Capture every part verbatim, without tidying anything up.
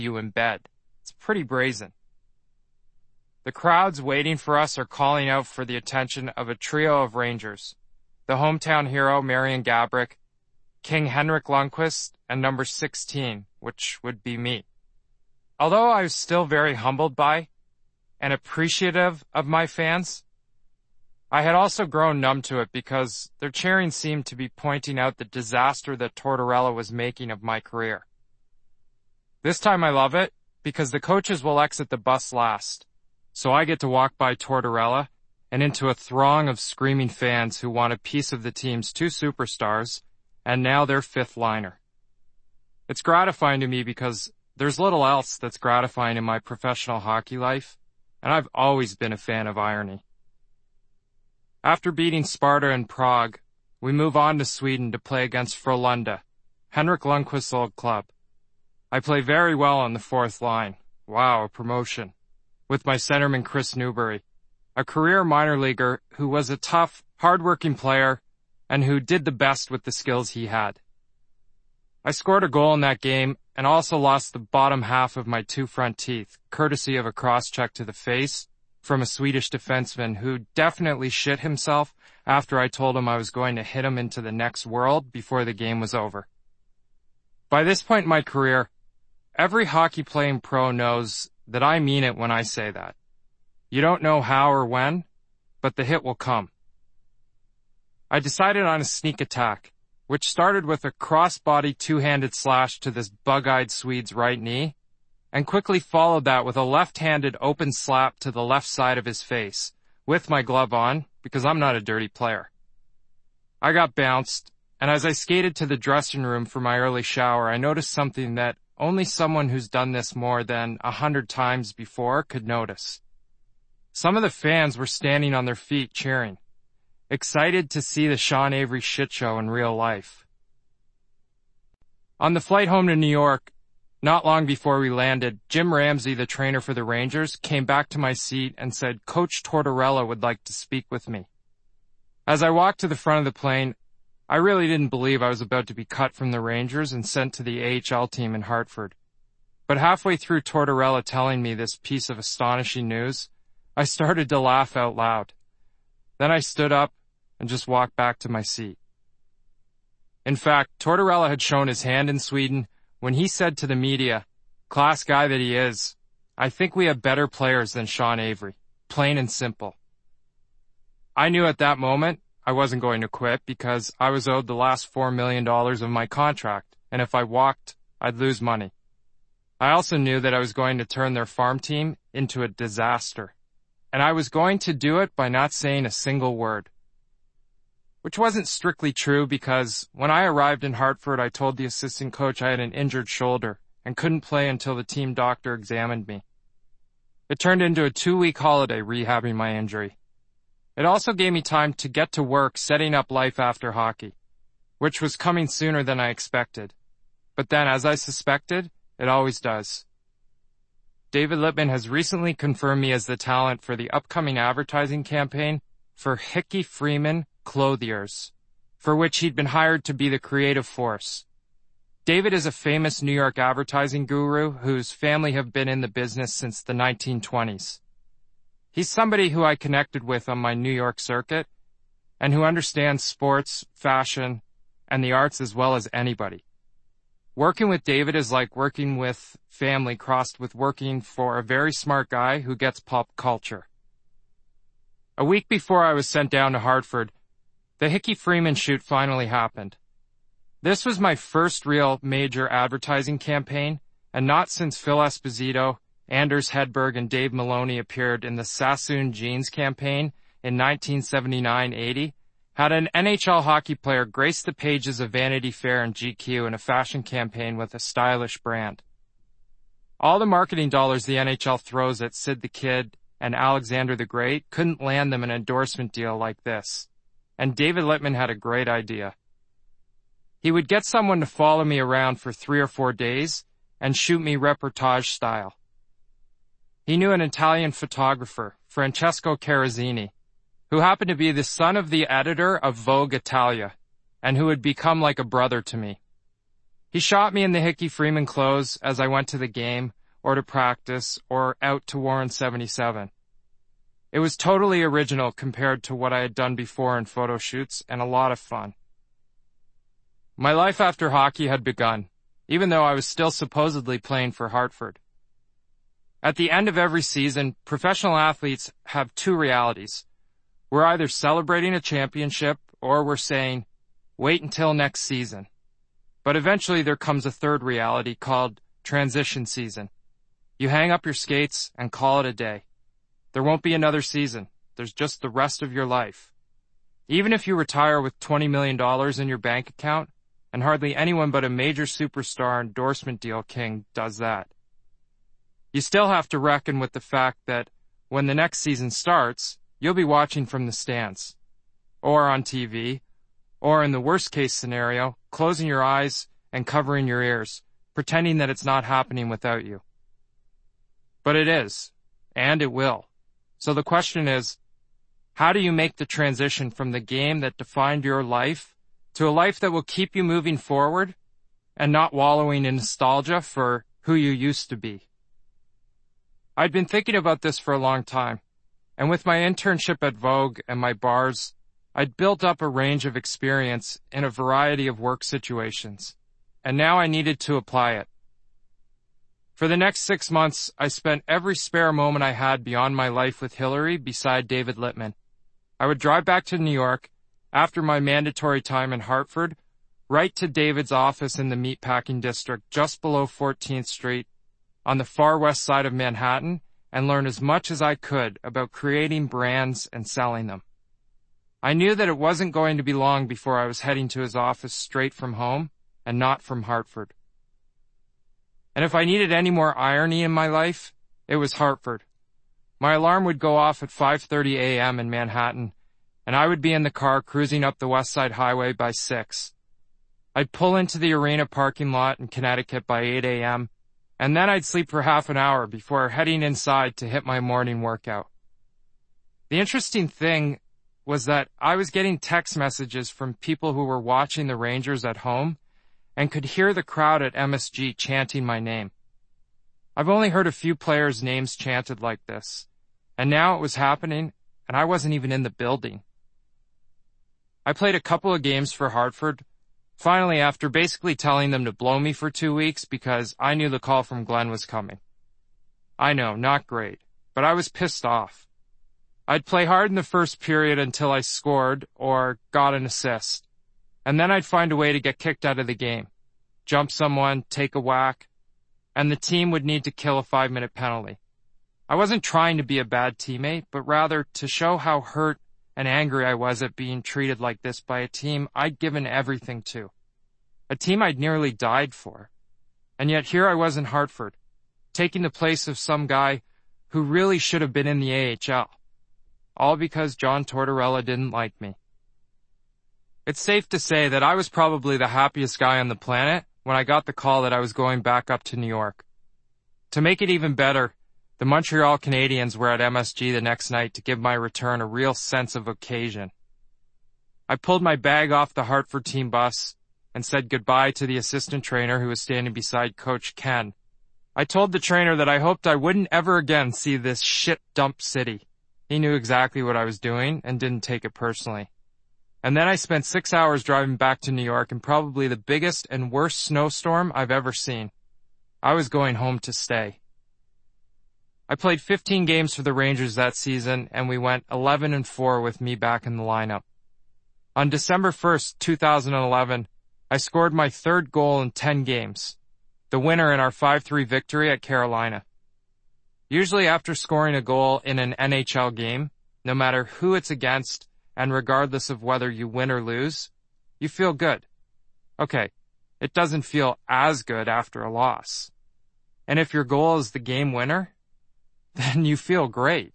you in bed. It's pretty brazen. The crowds waiting for us are calling out for the attention of a trio of Rangers. The hometown hero, Marian Gaborik, King Henrik Lundqvist, and number sixteen, which would be me. Although I was still very humbled by and appreciative of my fans, I had also grown numb to it because their cheering seemed to be pointing out the disaster that Tortorella was making of my career. This time I love it because the coaches will exit the bus last, so I get to walk by Tortorella and into a throng of screaming fans who want a piece of the team's two superstars and now their fifth liner. It's gratifying to me because there's little else that's gratifying in my professional hockey life, and I've always been a fan of irony. After beating Sparta in Prague, we move on to Sweden to play against Frölunda, Henrik Lundqvist's old club. I play very well on the fourth line. Wow, a promotion. With my centerman Chris Newbury, a career minor leaguer who was a tough, hard-working player and who did the best with the skills he had. I scored a goal in that game and also lost the bottom half of my two front teeth, courtesy of a cross-check to the face from a Swedish defenseman who definitely shit himself after I told him I was going to hit him into the next world before the game was over. By this point in my career, every hockey-playing pro knows that I mean it when I say that. You don't know how or when, but the hit will come. I decided on a sneak attack, which started with a cross-body two-handed slash to this bug-eyed Swede's right knee, and quickly followed that with a left-handed open slap to the left side of his face, with my glove on, because I'm not a dirty player. I got bounced, and as I skated to the dressing room for my early shower, I noticed something that only someone who's done this more than a hundred times before could notice. Some of the fans were standing on their feet cheering, excited to see the Sean Avery shit show in real life. On the flight home to New York, not long before we landed, Jim Ramsey, the trainer for the Rangers, came back to my seat and said Coach Tortorella would like to speak with me. As I walked to the front of the plane, I really didn't believe I was about to be cut from the Rangers and sent to the A H L team in Hartford. But halfway through Tortorella telling me this piece of astonishing news, I started to laugh out loud. Then I stood up and just walked back to my seat. In fact, Tortorella had shown his hand in Sweden when he said to the media, class guy that he is, I think we have better players than Sean Avery, plain and simple. I knew at that moment I wasn't going to quit because I was owed the last four million dollars of my contract, and if I walked, I'd lose money. I also knew that I was going to turn their farm team into a disaster, and I was going to do it by not saying a single word. Which wasn't strictly true because when I arrived in Hartford, I told the assistant coach I had an injured shoulder and couldn't play until the team doctor examined me. It turned into a two-week holiday rehabbing my injury. It also gave me time to get to work setting up life after hockey, which was coming sooner than I expected. But then, as I suspected, it always does. David Littman has recently confirmed me as the talent for the upcoming advertising campaign for Hickey Freeman Clothiers, for which he'd been hired to be the creative force. David is a famous New York advertising guru whose family have been in the business since the nineteen twenties. He's somebody who I connected with on my New York circuit and who understands sports, fashion, and the arts as well as anybody. Working with David is like working with family crossed with working for a very smart guy who gets pop culture. A week before I was sent down to Hartford, the Hickey Freeman shoot finally happened. This was my first real major advertising campaign, and not since Phil Esposito, Anders Hedberg, and Dave Maloney appeared in the Sassoon Jeans campaign in nineteen seventy-nine eighty, had an N H L hockey player grace the pages of Vanity Fair and G Q in a fashion campaign with a stylish brand. All the marketing dollars the N H L throws at Sid the Kid and Alexander the Great couldn't land them an endorsement deal like this. And David Littman had a great idea. He would get someone to follow me around for three or four days and shoot me reportage style. He knew an Italian photographer, Francesco Carazzini, who happened to be the son of the editor of Vogue Italia, and who had become like a brother to me. He shot me in the Hickey Freeman clothes as I went to the game, or to practice, or out to Warren seventy-seven. It was totally original compared to what I had done before in photo shoots, and a lot of fun. My life after hockey had begun, even though I was still supposedly playing for Hartford. At the end of every season, professional athletes have two realities. We're either celebrating a championship, or we're saying, wait until next season. But eventually there comes a third reality called transition season. You hang up your skates and call it a day. There won't be another season. There's just the rest of your life. Even if you retire with twenty million dollars in your bank account, and hardly anyone but a major superstar endorsement deal king does that, you still have to reckon with the fact that when the next season starts, you'll be watching from the stands, or on T V, or in the worst case scenario, closing your eyes and covering your ears, pretending that it's not happening without you. But it is, and it will. So the question is, how do you make the transition from the game that defined your life to a life that will keep you moving forward and not wallowing in nostalgia for who you used to be? I'd been thinking about this for a long time, and with my internship at Vogue and my bars, I'd built up a range of experience in a variety of work situations, and now I needed to apply it. For the next six months, I spent every spare moment I had beyond my life with Hillary beside David Littman. I would drive back to New York after my mandatory time in Hartford, right to David's office in the meatpacking district just below fourteenth Street on the far west side of Manhattan, and learn as much as I could about creating brands and selling them. I knew that it wasn't going to be long before I was heading to his office straight from home and not from Hartford. And if I needed any more irony in my life, it was Hartford. My alarm would go off at five thirty a.m. in Manhattan, and I would be in the car cruising up the West Side Highway by six. I'd pull into the arena parking lot in Connecticut by eight a.m., and then I'd sleep for half an hour before heading inside to hit my morning workout. The interesting thing was that I was getting text messages from people who were watching the Rangers at home and could hear the crowd at M S G chanting my name. I've only heard a few players' names chanted like this, and now it was happening, and I wasn't even in the building. I played a couple of games for Hartford, finally after basically telling them to blow me for two weeks because I knew the call from Glenn was coming. I know, not great, but I was pissed off. I'd play hard in the first period until I scored or got an assist, and then I'd find a way to get kicked out of the game, jump someone, take a whack, and the team would need to kill a five-minute penalty. I wasn't trying to be a bad teammate, but rather to show how hurt and angry I was at being treated like this by a team I'd given everything to, a team I'd nearly died for. And yet here I was in Hartford, taking the place of some guy who really should have been in the A H L, all because John Tortorella didn't like me. It's safe to say that I was probably the happiest guy on the planet when I got the call that I was going back up to New York. To make it even better, the Montreal Canadiens were at M S G the next night to give my return a real sense of occasion. I pulled my bag off the Hartford team bus and said goodbye to the assistant trainer who was standing beside Coach Ken. I told the trainer that I hoped I wouldn't ever again see this shit dump city. He knew exactly what I was doing and didn't take it personally. And then I spent six hours driving back to New York in probably the biggest and worst snowstorm I've ever seen. I was going home to stay. I played fifteen games for the Rangers that season, and we went eleven and four with me back in the lineup. On December first, two thousand eleven, I scored my third goal in ten games, the winner in our five three victory at Carolina. Usually after scoring a goal in an N H L game, no matter who it's against, and regardless of whether you win or lose, you feel good. Okay, it doesn't feel as good after a loss. And if your goal is the game winner, then you feel great.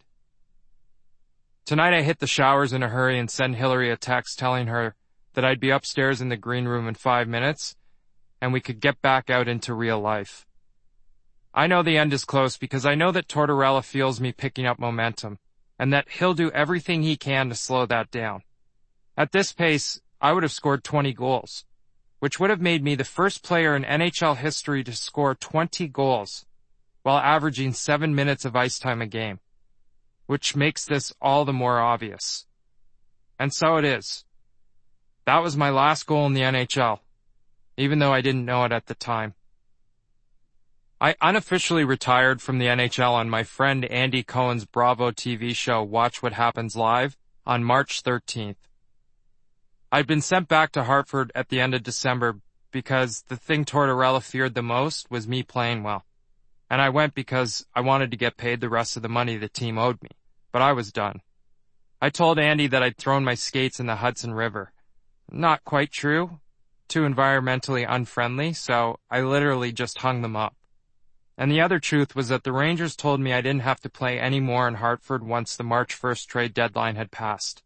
Tonight I hit the showers in a hurry and sent Hillary a text telling her that I'd be upstairs in the green room in five minutes, and we could get back out into real life. I know the end is close because I know that Tortorella feels me picking up momentum, and that he'll do everything he can to slow that down. At this pace, I would have scored twenty goals. which would have made me the first player in N H L history to score twenty goals while averaging seven minutes of ice time a game, which makes this all the more obvious. And so it is. That was my last goal in the N H L, even though I didn't know it at the time. I unofficially retired from the N H L on my friend Andy Cohen's Bravo T V show Watch What Happens Live on March thirteenth. I'd been sent back to Hartford at the end of December because the thing Tortorella feared the most was me playing well. And I went because I wanted to get paid the rest of the money the team owed me, but I was done. I told Andy that I'd thrown my skates in the Hudson River. Not quite true. Too environmentally unfriendly, so I literally just hung them up. And the other truth was that the Rangers told me I didn't have to play any more in Hartford once the March first trade deadline had passed.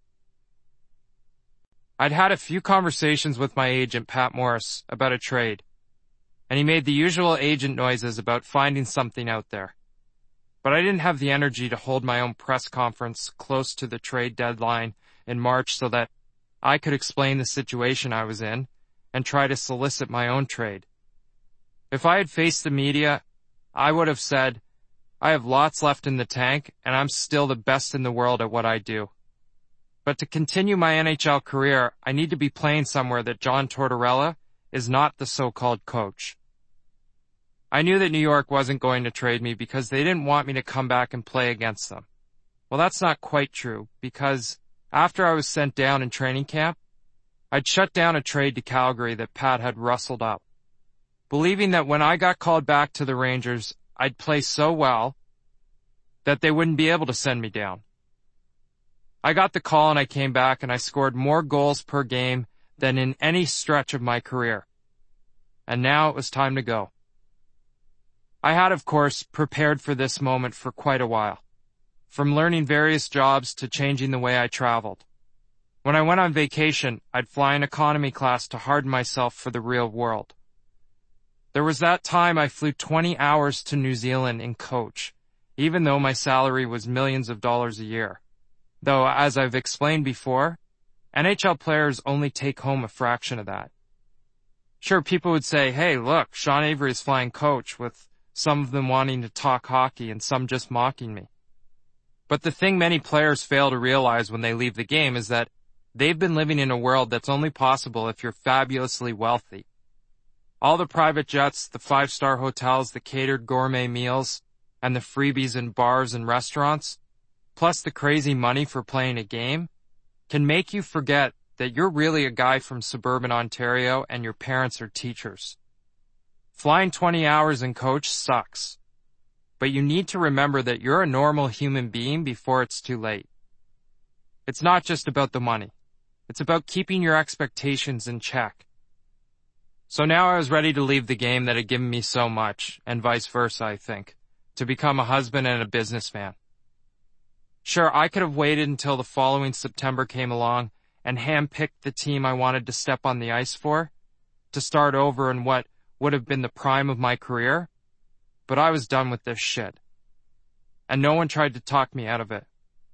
I'd had a few conversations with my agent, Pat Morris, about a trade, and he made the usual agent noises about finding something out there. But I didn't have the energy to hold my own press conference close to the trade deadline in March so that I could explain the situation I was in and try to solicit my own trade. If I had faced the media, I would have said, I have lots left in the tank, and I'm still the best in the world at what I do. But to continue my N H L career, I need to be playing somewhere that John Tortorella is not the so-called coach. I knew that New York wasn't going to trade me because they didn't want me to come back and play against them. Well, that's not quite true, because after I was sent down in training camp, I'd shut down a trade to Calgary that Pat had rustled up, believing that when I got called back to the Rangers, I'd play so well that they wouldn't be able to send me down. I got the call and I came back and I scored more goals per game than in any stretch of my career. And now it was time to go. I had, of course, prepared for this moment for quite a while, from learning various jobs to changing the way I traveled. When I went on vacation, I'd fly in economy class to harden myself for the real world. There was that time I flew twenty hours to New Zealand in coach, even though my salary was millions of dollars a year. Though, as I've explained before, N H L players only take home a fraction of that. Sure, people would say, hey, look, Sean Avery is flying coach, with some of them wanting to talk hockey and some just mocking me. But the thing many players fail to realize when they leave the game is that they've been living in a world that's only possible if you're fabulously wealthy. All the private jets, the five-star hotels, the catered gourmet meals, and the freebies in bars and restaurants, plus the crazy money for playing a game, can make you forget that you're really a guy from suburban Ontario and your parents are teachers. Flying twenty hours in coach sucks, but you need to remember that you're a normal human being before it's too late. It's not just about the money. It's about keeping your expectations in check. So now I was ready to leave the game that had given me so much, and vice versa, I think, to become a husband and a businessman. Sure, I could have waited until the following September came along and handpicked the team I wanted to step on the ice for, to start over in what would have been the prime of my career, but I was done with this shit. And no one tried to talk me out of it.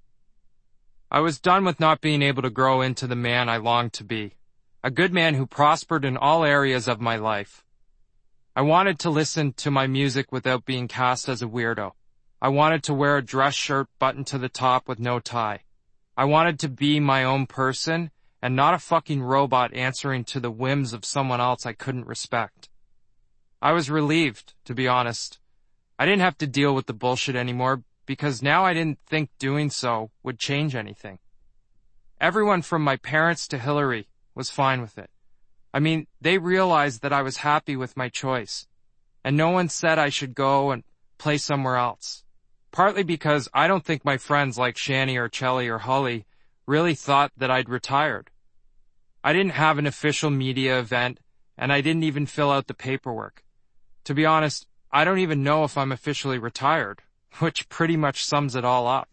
I was done with not being able to grow into the man I longed to be, a good man who prospered in all areas of my life. I wanted to listen to my music without being cast as a weirdo. I wanted to wear a dress shirt buttoned to the top with no tie. I wanted to be my own person and not a fucking robot answering to the whims of someone else I couldn't respect. I was relieved, to be honest. I didn't have to deal with the bullshit anymore because now I didn't think doing so would change anything. Everyone from my parents to Hillary was fine with it. I mean, they realized that I was happy with my choice, and no one said I should go and play somewhere else. Partly because I don't think my friends like Shani or Chelly or Hully really thought that I'd retired. I didn't have an official media event, and I didn't even fill out the paperwork. To be honest, I don't even know if I'm officially retired, which pretty much sums it all up.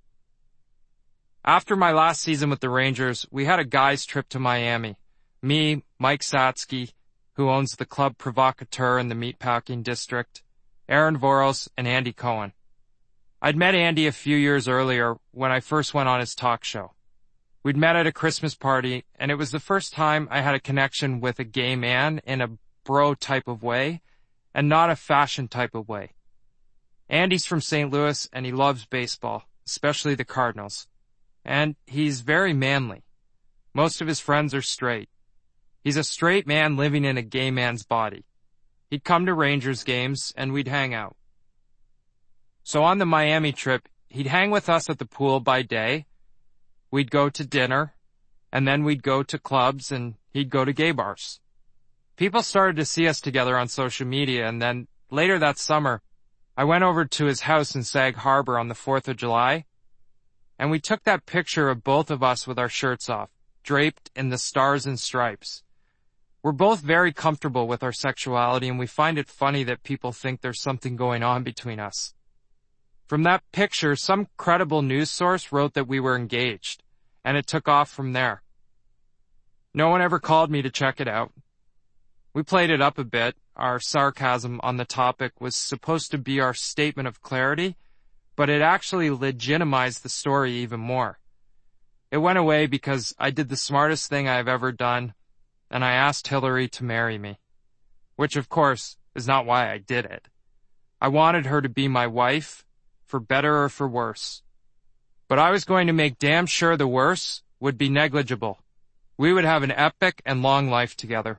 After my last season with the Rangers, we had a guys' trip to Miami. Me, Mike Satsky, who owns the Club Provocateur in the Meatpacking District, Aaron Voros, and Andy Cohen. I'd met Andy a few years earlier when I first went on his talk show. We'd met at a Christmas party, and it was the first time I had a connection with a gay man in a bro type of way, and not a fashion type of way. Andy's from Saint Louis, and he loves baseball, especially the Cardinals. And he's very manly. Most of his friends are straight. He's a straight man living in a gay man's body. He'd come to Rangers games, and we'd hang out. So on the Miami trip, he'd hang with us at the pool by day, we'd go to dinner, and then we'd go to clubs, and he'd go to gay bars. People started to see us together on social media, and then later that summer, I went over to his house in Sag Harbor on the fourth of July, and we took that picture of both of us with our shirts off, draped in the stars and stripes. We're both very comfortable with our sexuality, and we find it funny that people think there's something going on between us. From that picture, some credible news source wrote that we were engaged, and it took off from there. No one ever called me to check it out. We played it up a bit. Our sarcasm on the topic was supposed to be our statement of clarity, but it actually legitimized the story even more. It went away because I did the smartest thing I've ever done, and I asked Hillary to marry me. Which, of course, is not why I did it. I wanted her to be my wife, for better or for worse. But I was going to make damn sure the worse would be negligible. We would have an epic and long life together.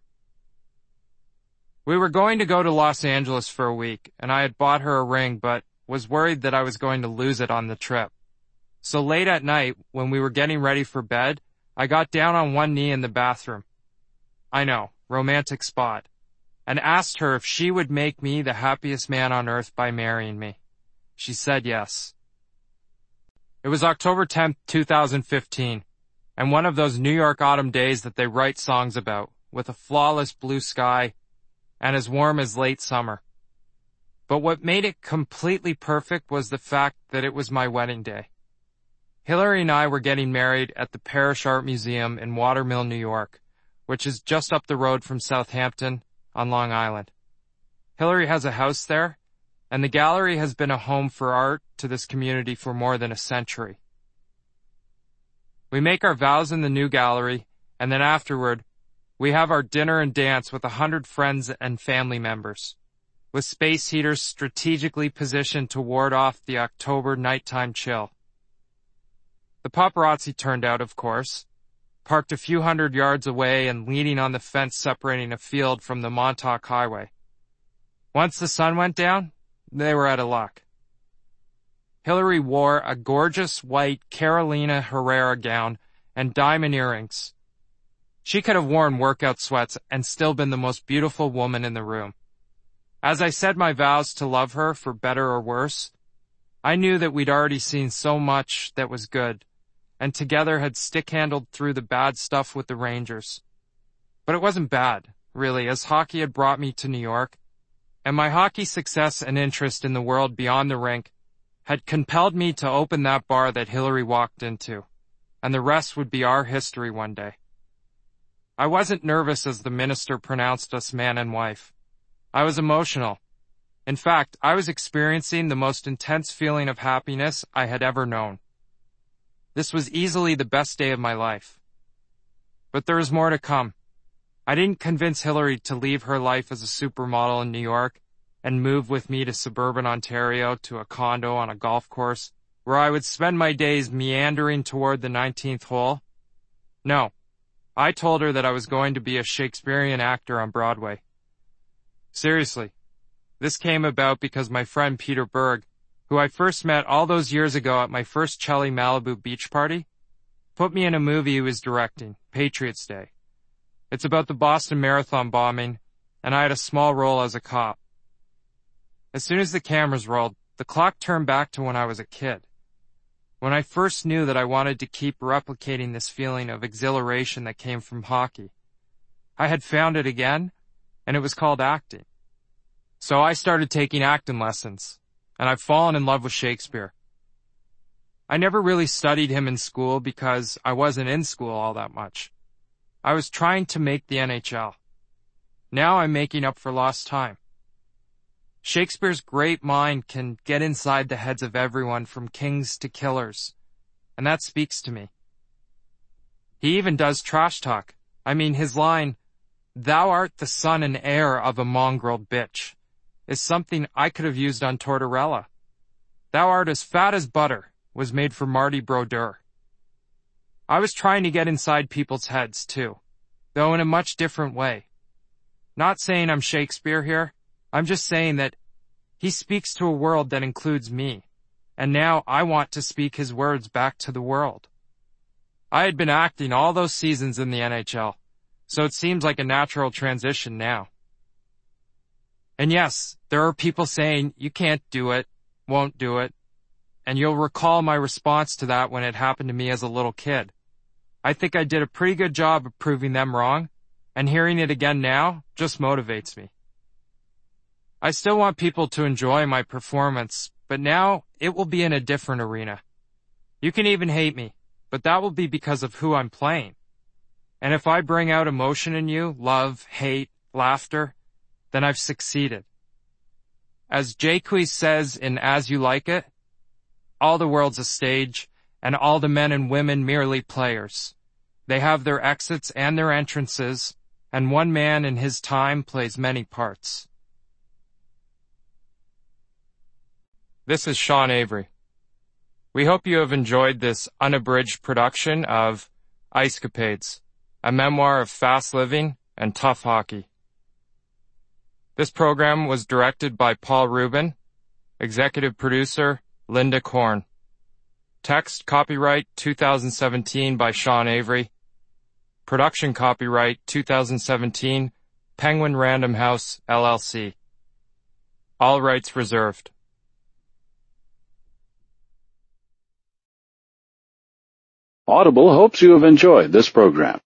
We were going to go to Los Angeles for a week, and I had bought her a ring, but was worried that I was going to lose it on the trip. So late at night, when we were getting ready for bed, I got down on one knee in the bathroom. I know, romantic spot. And asked her if she would make me the happiest man on earth by marrying me. She said yes. It was October tenth, two thousand fifteen, and one of those New York autumn days that they write songs about, with a flawless blue sky and as warm as late summer. But what made it completely perfect was the fact that it was my wedding day. Hillary and I were getting married at the Parrish Art Museum in Watermill, New York, which is just up the road from Southampton on Long Island. Hillary has a house there, and the gallery has been a home for art to this community for more than a century. We make our vows in the new gallery, and then afterward, we have our dinner and dance with a hundred friends and family members, with space heaters strategically positioned to ward off the October nighttime chill. The paparazzi turned out, of course, parked a few hundred yards away and leaning on the fence separating a field from the Montauk Highway. Once the sun went down, they were out of luck. Hillary wore a gorgeous white Carolina Herrera gown and diamond earrings. She could have worn workout sweats and still been the most beautiful woman in the room. As I said my vows to love her for better or worse, I knew that we'd already seen so much that was good, and together had stick-handled through the bad stuff with the Rangers. But it wasn't bad, really, as hockey had brought me to New York, and my hockey success and interest in the world beyond the rink had compelled me to open that bar that Hillary walked into, and the rest would be our history one day. I wasn't nervous as the minister pronounced us man and wife. I was emotional. In fact, I was experiencing the most intense feeling of happiness I had ever known. This was easily the best day of my life. But there was more to come. I didn't convince Hillary to leave her life as a supermodel in New York and move with me to suburban Ontario to a condo on a golf course where I would spend my days meandering toward the nineteenth hole. No, I told her that I was going to be a Shakespearean actor on Broadway. Seriously, this came about because my friend Peter Berg, who I first met all those years ago at my first Chelly Malibu beach party, put me in a movie he was directing, Patriots Day. It's about the Boston Marathon bombing, and I had a small role as a cop. As soon as the cameras rolled, the clock turned back to when I was a kid. When I first knew that I wanted to keep replicating this feeling of exhilaration that came from hockey. I had found it again, and it was called acting. So I started taking acting lessons, and I've fallen in love with Shakespeare. I never really studied him in school because I wasn't in school all that much. I was trying to make the N H L. Now I'm making up for lost time. Shakespeare's great mind can get inside the heads of everyone from kings to killers, and that speaks to me. He even does trash talk. I mean, his line, "Thou art the son and heir of a mongrel bitch," is something I could have used on Tortorella. "Thou art as fat as butter" was made for Marty Brodeur. I was trying to get inside people's heads too, though in a much different way. Not saying I'm Shakespeare here, I'm just saying that he speaks to a world that includes me, and now I want to speak his words back to the world. I had been acting all those seasons in the N H L, so it seems like a natural transition now. And yes, there are people saying, you can't do it, won't do it, and you'll recall my response to that when it happened to me as a little kid. I think I did a pretty good job of proving them wrong, and hearing it again now just motivates me. I still want people to enjoy my performance, but now it will be in a different arena. You can even hate me, but that will be because of who I'm playing. And if I bring out emotion in you, love, hate, laughter, then I've succeeded. As Jaques says in As You Like It, all the world's a stage, and all the men and women merely players. They have their exits and their entrances, and one man in his time plays many parts. This is Sean Avery. We hope you have enjoyed this unabridged production of Icecapades, a memoir of fast living and tough hockey. This program was directed by Paul Rubin, executive producer Linda Korn. Text copyright two thousand seventeen by Sean Avery. Production copyright two thousand seventeen Penguin Random House, L L C. All rights reserved. Audible hopes you have enjoyed this program.